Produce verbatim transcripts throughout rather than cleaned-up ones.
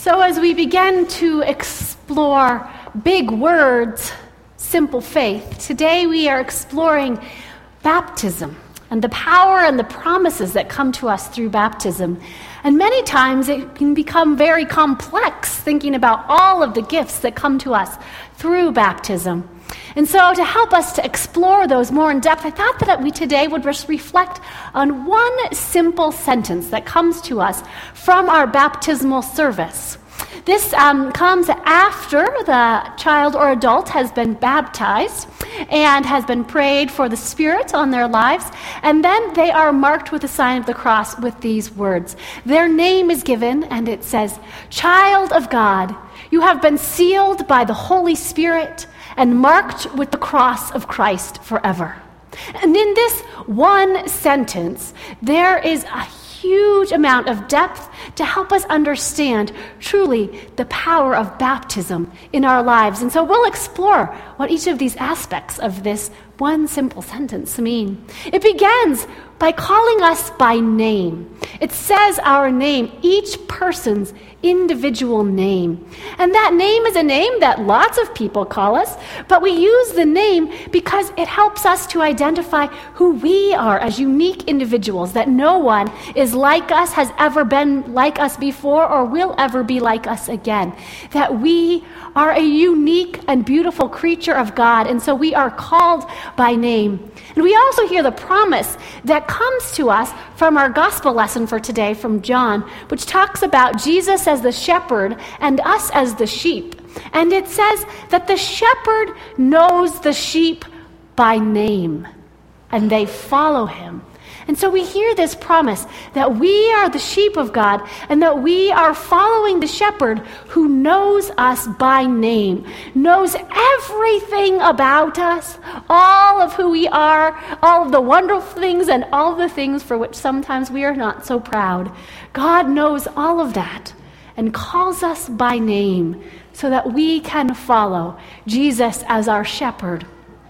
So as we begin to explore big words, simple faith, today we are exploring baptism and the power and the promises that come to us through baptism. And many times it can become very complex thinking about all of the gifts that come to us through baptism. And so to help us to explore those more in depth, I thought that we today would just reflect on one simple sentence that comes to us from our baptismal service. This um, comes after the child or adult has been baptized and has been prayed for the Spirit on their lives, and then they are marked with the sign of the cross with these words. Their name is given, and it says, "Child of God, you have been sealed by the Holy Spirit and marked with the cross of Christ forever." And in this one sentence, there is a huge amount of depth to help us understand truly the power of baptism in our lives. And so we'll explore what each of these aspects of this one simple sentence mean. It begins by calling us by name. It says our name, each person's individual name. And that name is a name that lots of people call us, but we use the name because it helps us to identify who we are as unique individuals, that no one is like us, has ever been like us before, or will ever be like us again. That we are a unique and beautiful creature of God, and so we are called by name. And we also hear the promise that comes to us from our gospel lesson for today from John, which talks about Jesus as the shepherd and us as the sheep. And it says that the shepherd knows the sheep by name, and they follow him. And so we hear this promise that we are the sheep of God and that we are following the shepherd who knows us by name, knows everything about us, all of who we are, all of the wonderful things and all of the things for which sometimes we are not so proud. God knows all of that and calls us by name so that we can follow Jesus as our shepherd.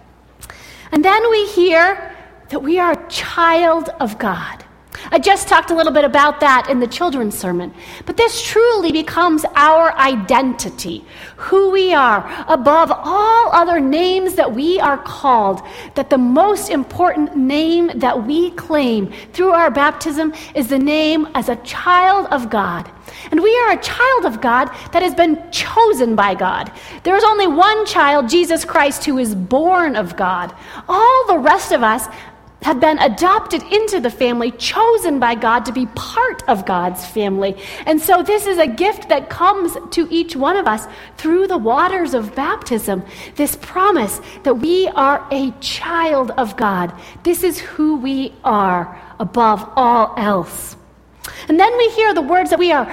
And then we hear that we are a child of God. I just talked a little bit about that in the children's sermon. But this truly becomes our identity, who we are, above all other names that we are called, that the most important name that we claim through our baptism is the name as a child of God. And we are a child of God that has been chosen by God. There is only one child, Jesus Christ, who is born of God. All the rest of us have been adopted into the family, chosen by God to be part of God's family. And so this is a gift that comes to each one of us through the waters of baptism, this promise that we are a child of God. This is who we are above all else. And then we hear the words that we are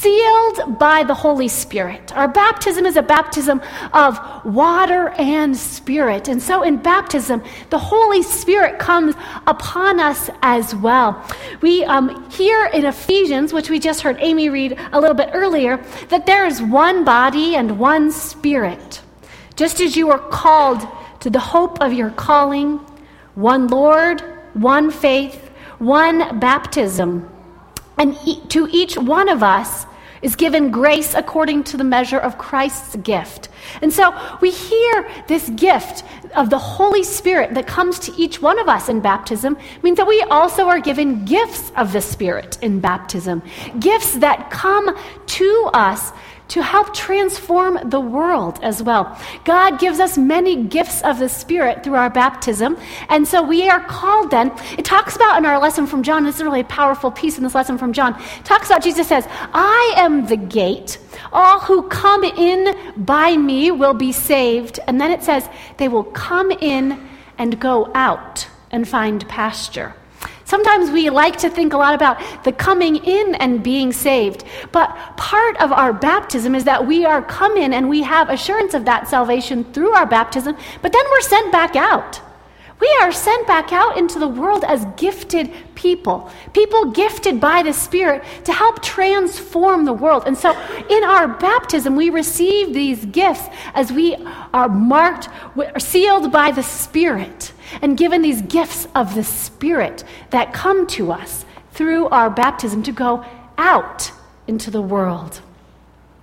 sealed by the Holy Spirit. Our baptism is a baptism of water and spirit. And so in baptism, the Holy Spirit comes upon us as well. We um, hear in Ephesians, which we just heard Amy read a little bit earlier, that there is one body and one spirit. Just as you are called to the hope of your calling, one Lord, one faith, one baptism. And to each one of us is given grace according to the measure of Christ's gift. And so we hear this gift of the Holy Spirit that comes to each one of us in baptism means that we also are given gifts of the Spirit in baptism. Gifts that come to us to help transform the world as well. God gives us many gifts of the Spirit through our baptism, and so we are called then. It talks about in our lesson from John, this is a really powerful piece in this lesson from John, it talks about, Jesus says, "I am the gate. All who come in by me will be saved." And then it says, they will come in and go out and find pasture. Sometimes we like to think a lot about the coming in and being saved, but part of our baptism is that we are come in and we have assurance of that salvation through our baptism, but then we're sent back out. We are sent back out into the world as gifted people, people gifted by the Spirit to help transform the world. And so in our baptism, we receive these gifts as we are marked, sealed by the Spirit, and given these gifts of the Spirit that come to us through our baptism to go out into the world.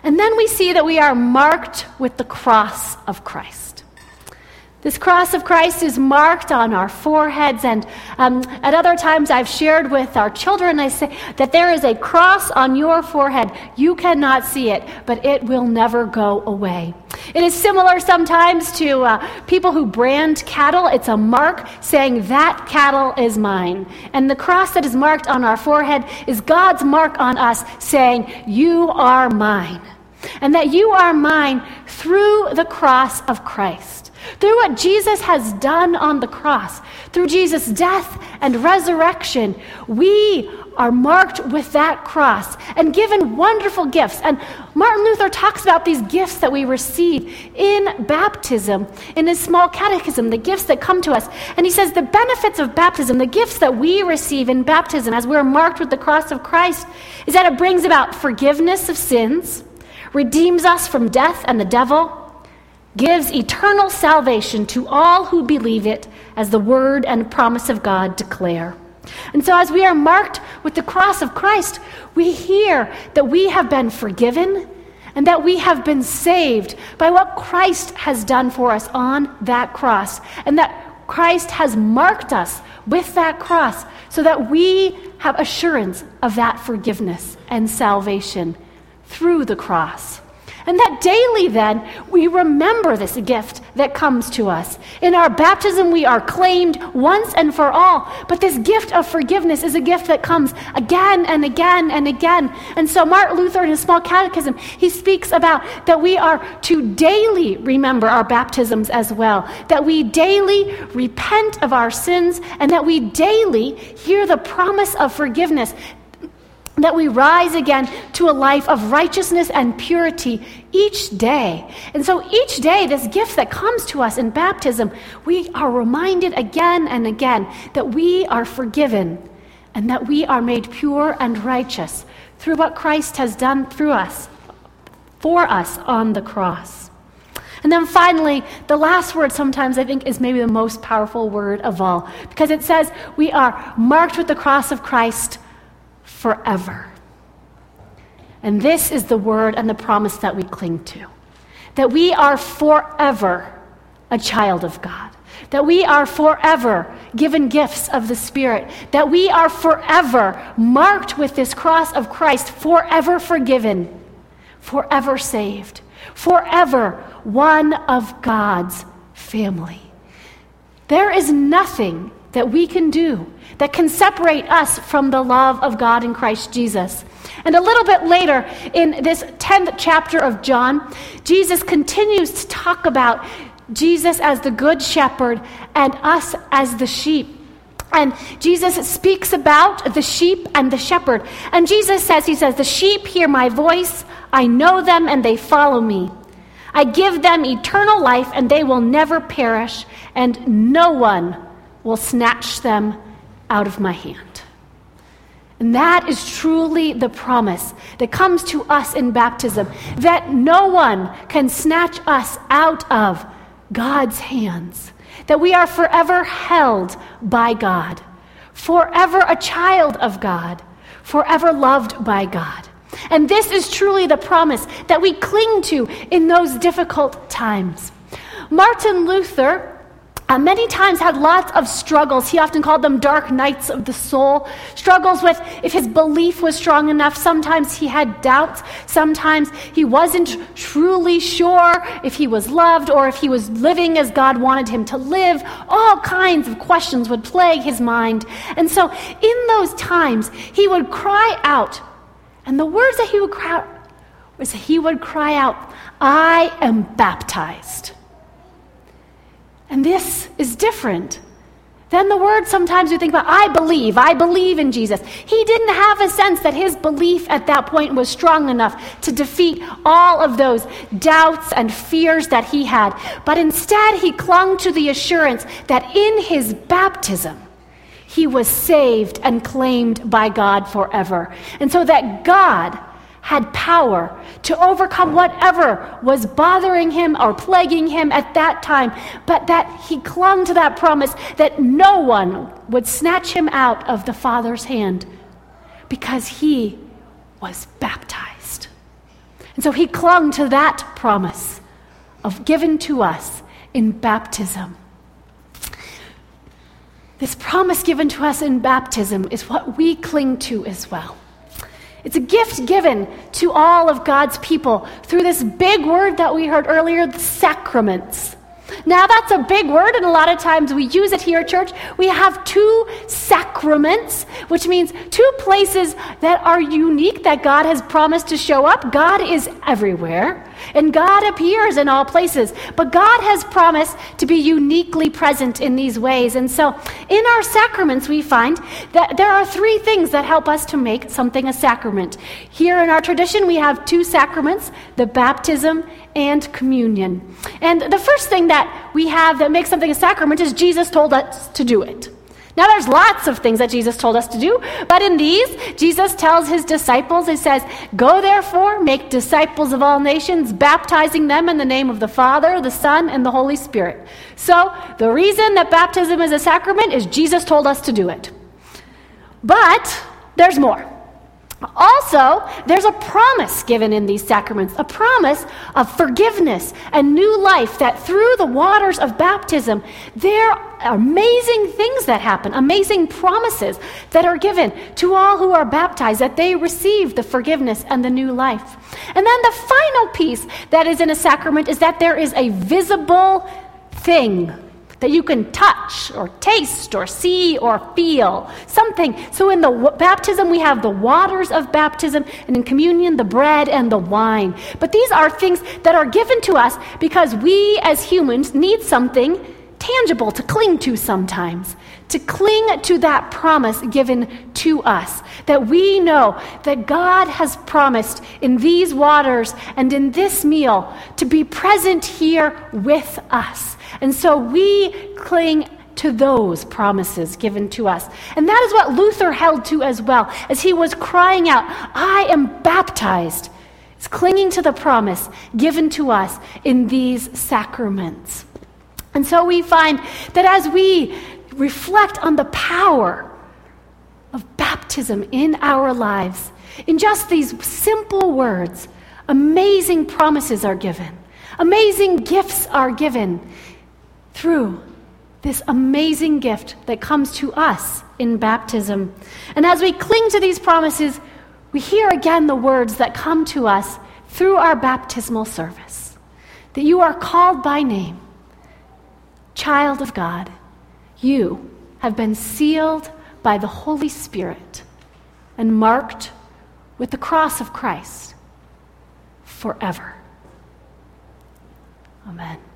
And then we see that we are marked with the cross of Christ. This cross of Christ is marked on our foreheads, and um, at other times I've shared with our children, I say that there is a cross on your forehead. You cannot see it, but it will never go away. It is similar sometimes to uh, people who brand cattle. It's a mark saying that cattle is mine. And the cross that is marked on our forehead is God's mark on us saying, you are mine. And that you are mine through the cross of Christ. Through what Jesus has done on the cross, through Jesus' death and resurrection, we are marked with that cross and given wonderful gifts. And Martin Luther talks about these gifts that we receive in baptism, in his small catechism, the gifts that come to us. And he says the benefits of baptism, the gifts that we receive in baptism as we're marked with the cross of Christ, is that it brings about forgiveness of sins, redeems us from death and the devil, gives eternal salvation to all who believe it, as the word and promise of God declare. And so as we are marked with the cross of Christ, we hear that we have been forgiven and that we have been saved by what Christ has done for us on that cross, and that Christ has marked us with that cross so that we have assurance of that forgiveness and salvation through the cross. And that daily then, we remember this gift that comes to us. In our baptism, we are claimed once and for all. But this gift of forgiveness is a gift that comes again and again and again. And so Martin Luther in his small catechism, he speaks about that we are to daily remember our baptisms as well. That we daily repent of our sins, and that we daily hear the promise of forgiveness, that we rise again to a life of righteousness and purity each day. And so each day, this gift that comes to us in baptism, we are reminded again and again that we are forgiven and that we are made pure and righteous through what Christ has done through us, for us on the cross. And then finally, the last word sometimes I think is maybe the most powerful word of all, because it says we are marked with the cross of Christ forever. And this is the word and the promise that we cling to. That we are forever a child of God. That we are forever given gifts of the Spirit. That we are forever marked with this cross of Christ, forever forgiven, forever saved, forever one of God's family. There is nothing that we can do that can separate us from the love of God in Christ Jesus. And a little bit later in this tenth chapter of John, Jesus continues to talk about Jesus as the good shepherd and us as the sheep. And Jesus speaks about the sheep and the shepherd. And Jesus says, he says, the sheep hear my voice, I know them and they follow me. I give them eternal life and they will never perish, and no one will snatch them out of my hand. And that is truly the promise that comes to us in baptism, that no one can snatch us out of God's hands, that we are forever held by God, forever a child of God, forever loved by God. And this is truly the promise that we cling to in those difficult times. Martin Luther Uh, many times had lots of struggles. He often called them dark nights of the soul. Struggles with if his belief was strong enough. Sometimes he had doubts. Sometimes he wasn't truly sure if he was loved or if he was living as God wanted him to live. All kinds of questions would plague his mind. And so in those times, he would cry out. And the words that he would cry out was he would cry out, I am baptized. And this is different than the word sometimes we think about, I believe, I believe in Jesus. He didn't have a sense that his belief at that point was strong enough to defeat all of those doubts and fears that he had. But instead, he clung to the assurance that in his baptism, he was saved and claimed by God forever. And so that God had power to overcome whatever was bothering him or plaguing him at that time, but that he clung to that promise that no one would snatch him out of the Father's hand because he was baptized. And so he clung to that promise of given to us in baptism. This promise given to us in baptism is what we cling to as well. It's a gift given to all of God's people through this big word that we heard earlier, the sacraments. Now that's a big word, and a lot of times we use it here at church. We have two sacraments, which means two places that are unique that God has promised to show up. God is everywhere, and God appears in all places. But God has promised to be uniquely present in these ways. And so in our sacraments, we find that there are three things that help us to make something a sacrament. Here in our tradition, we have two sacraments, the baptism and communion. And the first thing that we have that makes something a sacrament is Jesus told us to do it. Now there's lots of things that Jesus told us to do, but in these, Jesus tells his disciples, he says, "Go therefore, make disciples of all nations, baptizing them in the name of the Father, the Son, and the Holy Spirit." So the reason that baptism is a sacrament is Jesus told us to do it. But there's more. Also, there's a promise given in these sacraments, a promise of forgiveness and new life, that through the waters of baptism, there are amazing things that happen, amazing promises that are given to all who are baptized, that they receive the forgiveness and the new life. And then the final piece that is in a sacrament is that there is a visible thing that you can touch or taste or see or feel, something. So in the w- baptism, we have the waters of baptism, and in communion, the bread and the wine. But these are things that are given to us because we as humans need something tangible to cling to sometimes, to cling to that promise given to us, that we know that God has promised in these waters and in this meal to be present here with us. And so we cling to those promises given to us. And that is what Luther held to as well, as he was crying out, "I am baptized." It's clinging to the promise given to us in these sacraments. And so we find that as we reflect on the power of baptism in our lives, in just these simple words, amazing promises are given. Amazing gifts are given through this amazing gift that comes to us in baptism. And as we cling to these promises, we hear again the words that come to us through our baptismal service, that you are called by name, child of God. You have been sealed by the Holy Spirit and marked with the cross of Christ forever. Amen.